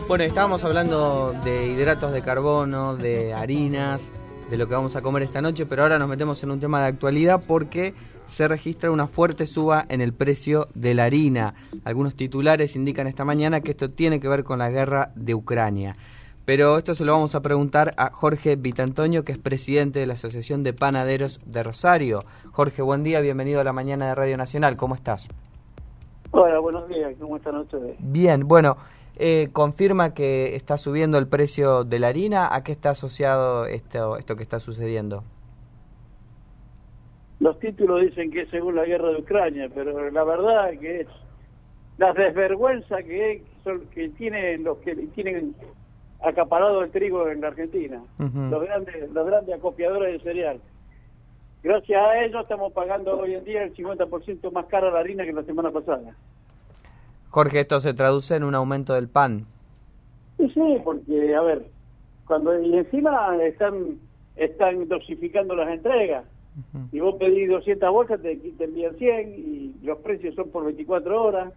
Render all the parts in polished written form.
Bueno, estábamos hablando de hidratos de carbono, de harinas, de lo que vamos a comer esta noche, pero ahora nos metemos en un tema de actualidad porque se registra una fuerte suba en el precio de la harina. Algunos titulares indican esta mañana que esto tiene que ver con la guerra de Ucrania. Pero esto se lo vamos a preguntar a Jorge Vitantonio, que es presidente de la Asociación de Panaderos de Rosario. Jorge, buen día, bienvenido a la mañana de Radio Nacional. ¿Cómo estás? Hola, buenos días. ¿Cómo están ustedes? Bien, bueno, confirma que está subiendo el precio de la harina. ¿A qué está asociado esto que está sucediendo? Los títulos dicen que es según la guerra de Ucrania, pero la verdad es que es la desvergüenza que tienen los que tienen acaparado el trigo en la Argentina, los grandes acopiadores de cereal. Gracias a ellos estamos pagando hoy en día el 50% más cara la harina que la semana pasada. Jorge, ¿esto se traduce en un aumento del pan? Sí, porque, a ver, y encima están dosificando las entregas. Y vos pedís 200 bolsas, te envían 100 y los precios son por 24 horas.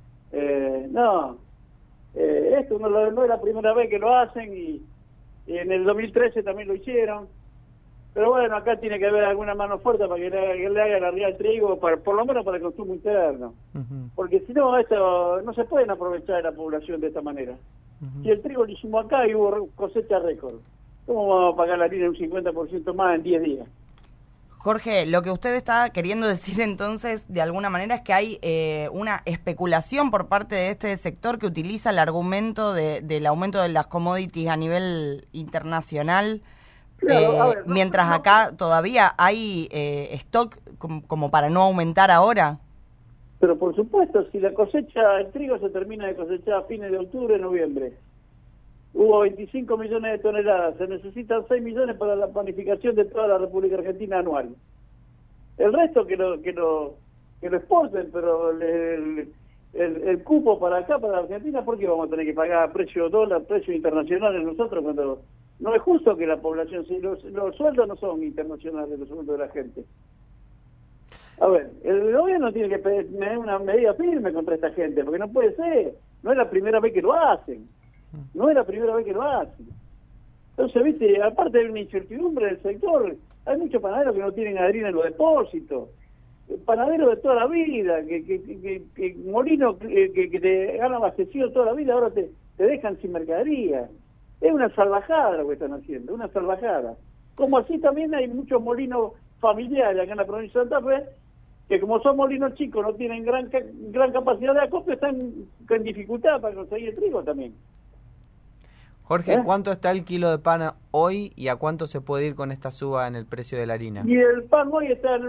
Esto no es la primera vez que lo hacen y en el 2013 también lo hicieron. Pero bueno, acá tiene que haber alguna mano fuerte para que le hagan arriba el trigo, por lo menos para el consumo interno. Porque si no, esto no se pueden aprovechar de la población de esta manera. Si el trigo lo hicimos acá y hubo cosecha récord, ¿cómo vamos a pagar la harina un 50% más en 10 días? Jorge, lo que usted está queriendo decir entonces, de alguna manera, es que hay una especulación por parte de este sector que utiliza el argumento del aumento de las commodities a nivel internacional, claro, mientras acá todavía hay stock como para no aumentar ahora. Pero por supuesto, si la cosecha, el trigo se termina de cosechar a fines de octubre, noviembre. Hubo 25 millones de toneladas, se necesitan 6 millones para la panificación de toda la República Argentina anual. El resto que lo exporten, pero el cupo para acá, para la Argentina, ¿por qué vamos a tener que pagar precio dólar, precios internacionales nosotros cuando no es justo que la población, si los sueldos no son internacionales, los sueldos de la gente? A ver, el gobierno tiene que tener una medida firme contra esta gente, porque no puede ser, no es la primera vez que lo hacen. No es la primera vez que lo hacen. Entonces, viste, aparte de una incertidumbre del sector, hay muchos panaderos que no tienen harina en los depósitos, panaderos de toda la vida, que molinos que te han abastecido toda la vida, ahora te dejan sin mercadería. Es una salvajada lo que están haciendo, una salvajada. Como así también hay muchos molinos familiares acá en la provincia de Santa Fe, que como son molinos chicos, no tienen gran capacidad de acopio, están con dificultad para conseguir el trigo también. Jorge, ¿cuánto está el kilo de pan hoy y a cuánto se puede ir con esta suba en el precio de la harina? Y el pan hoy está en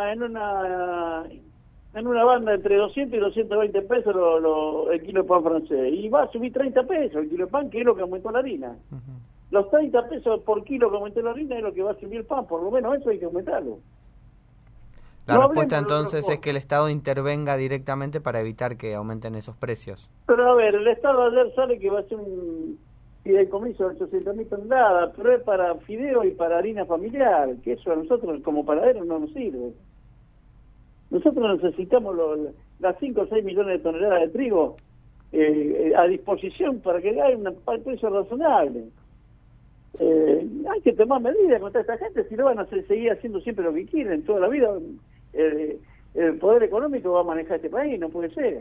una banda entre 200 y 220 pesos el kilo de pan francés. Y va a subir 30 pesos el kilo de pan, que es lo que aumentó la harina. Los 30 pesos por kilo que aumentó la harina es lo que va a subir el pan, por lo menos eso hay que aumentarlo. La respuesta entonces es que el Estado intervenga directamente para evitar que aumenten esos precios. Pero a ver, el Estado ayer sale que va a hacer un fideicomiso de 800.000 toneladas, pero es para fideo y para harina familiar, que eso a nosotros como panaderos no nos sirve. Nosotros necesitamos las 5 o 6 millones de toneladas de trigo a disposición para que haya un precio razonable. Hay que tomar medidas contra esta gente, si no van a seguir haciendo siempre lo que quieren. Toda la vida el poder económico va a manejar este país, no puede ser.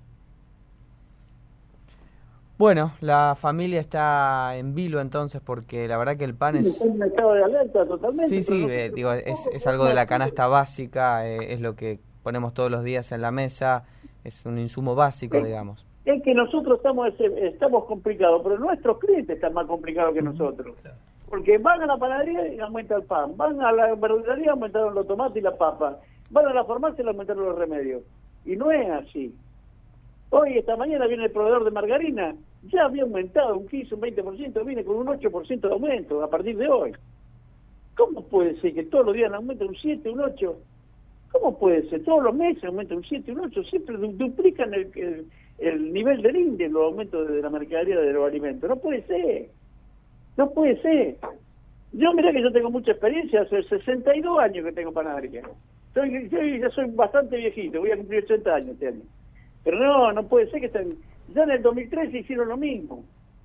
Bueno, la familia está en vilo entonces porque la verdad que el pan es... un estado de alerta totalmente. Sí, digo, es algo de la canasta básica, es lo que ponemos todos los días en la mesa, es un insumo básico, digamos. Es que nosotros estamos complicados, pero nuestros clientes están más complicados que nosotros. Porque van a la panadería y aumenta el pan, van a la verdulería y aumentaron los tomates y la papa, van a la farmacia y aumentaron los remedios. Y no es así. Hoy, esta mañana, viene el proveedor de margarina, ya había aumentado un 15, un 20%, viene con un 8% de aumento a partir de hoy. ¿Cómo puede ser que todos los días aumenta un 7, un 8? ¿Cómo puede ser? Todos los meses aumenta un 7, un 8, siempre duplican el nivel del índice, los aumentos de la mercadería de los alimentos. No puede ser. No puede ser. Yo mirá que yo tengo mucha experiencia, hace 62 años que tengo panadería. Ya soy bastante viejito, voy a cumplir 80 años este año. Pero no puede ser que estén... Ya en el 2013 hicieron lo mismo.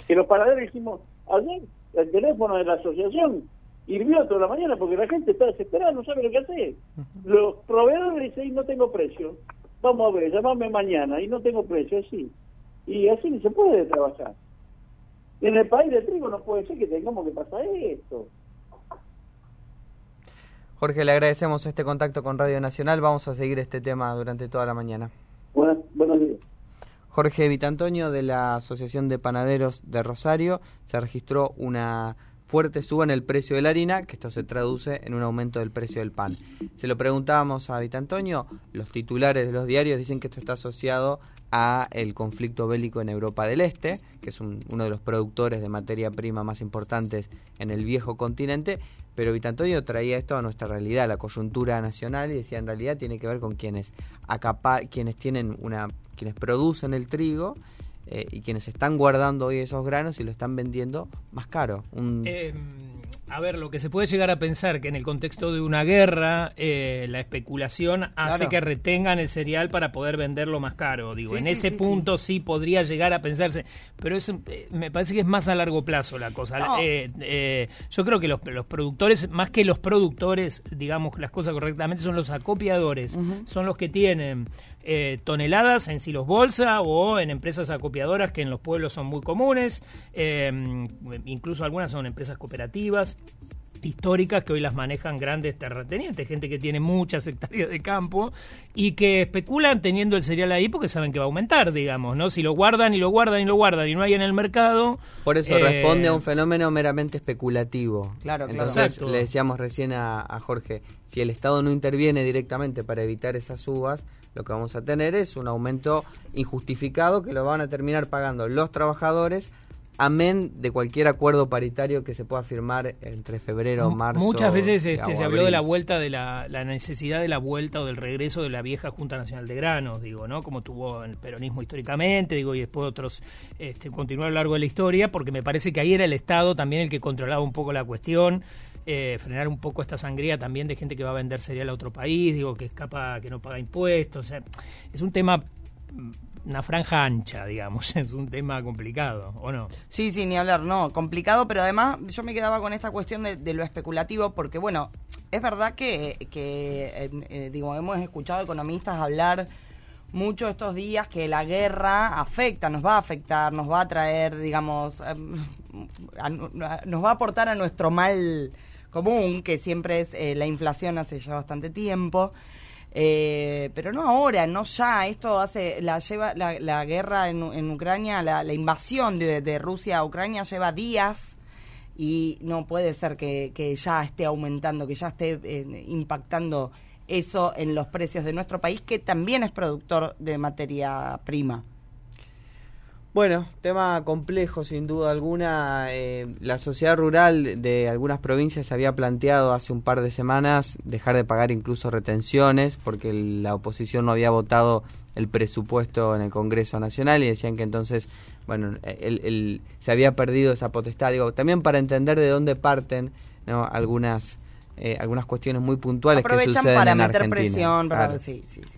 Que los panaderos dijimos, ayer el teléfono de la asociación hirvió toda la mañana porque la gente está desesperada, no sabe lo que hacer. Los proveedores dicen, no tengo precio, vamos a ver, llamame mañana, y no tengo precio, así. Y así no se puede trabajar. En el país de trigo no puede ser que tengamos que pasar esto. Jorge, le agradecemos este contacto con Radio Nacional. Vamos a seguir este tema durante toda la mañana. Buenos días. Jorge Vitantonio, de la Asociación de Panaderos de Rosario. Se registró una fuerte suba en el precio de la harina, que esto se traduce en un aumento del precio del pan. Se lo preguntábamos a Vitantonio, los titulares de los diarios dicen que esto está asociado a el conflicto bélico en Europa del Este, que es uno de los productores de materia prima más importantes en el viejo continente, pero Vitantonio traía esto a nuestra realidad, la coyuntura nacional, y decía en realidad tiene que ver con quienes producen el trigo y quienes están guardando hoy esos granos y lo están vendiendo más caro. A ver, lo que se puede llegar a pensar que en el contexto de una guerra la especulación hace que retengan el cereal para poder venderlo más caro. Digo, en ese punto sí podría llegar a pensarse, pero eso me parece que es más a largo plazo la cosa. No. Yo creo que los productores, más que los productores, digamos las cosas correctamente, son los acopiadores, son los que tienen toneladas en silos bolsa o en empresas acopiadoras que en los pueblos son muy comunes, incluso algunas son empresas cooperativas históricas que hoy las manejan grandes terratenientes, gente que tiene muchas hectáreas de campo y que especulan teniendo el cereal ahí porque saben que va a aumentar, digamos, ¿no? Si lo guardan y lo guardan y lo guardan y no hay en el mercado... Por eso responde a un fenómeno meramente especulativo. Claro. Entonces, Exacto. le decíamos recién a Jorge, si el Estado no interviene directamente para evitar esas subas, lo que vamos a tener es un aumento injustificado que lo van a terminar pagando los trabajadores, amén de cualquier acuerdo paritario que se pueda firmar entre febrero, marzo. Muchas veces se abril. habló de la vuelta, de la necesidad de la vuelta o del regreso de la vieja Junta Nacional de Granos, digo, ¿no? Como tuvo el peronismo históricamente, digo, y después otros continuó a lo largo de la historia, porque me parece que ahí era el Estado también el que controlaba un poco la cuestión. Frenar un poco esta sangría también de gente que va a vender cereal a otro país, digo, que escapa, que no paga impuestos. O sea, es un tema, una franja ancha, digamos, es un tema complicado, ¿o no? Sí, ni hablar, no, complicado, pero además yo me quedaba con esta cuestión de lo especulativo, porque bueno, es verdad que digo, hemos escuchado economistas hablar mucho estos días que la guerra nos va a afectar, nos va a traer, digamos, nos va a aportar a nuestro mal común, que siempre es la inflación hace ya bastante tiempo. Pero no ahora, no ya. Esto la guerra en Ucrania, la invasión de Rusia a Ucrania lleva días y no puede ser que ya esté aumentando, que ya esté impactando eso en los precios de nuestro país, que también es productor de materia prima. Bueno, tema complejo sin duda alguna. La sociedad rural de algunas provincias había planteado hace un par de semanas dejar de pagar incluso retenciones porque la oposición no había votado el presupuesto en el Congreso Nacional y decían que entonces, bueno, se había perdido esa potestad. Digo, también para entender de dónde parten, ¿no? algunas cuestiones muy puntuales que suceden en Argentina. Aprovechan para meter presión, claro. Sí.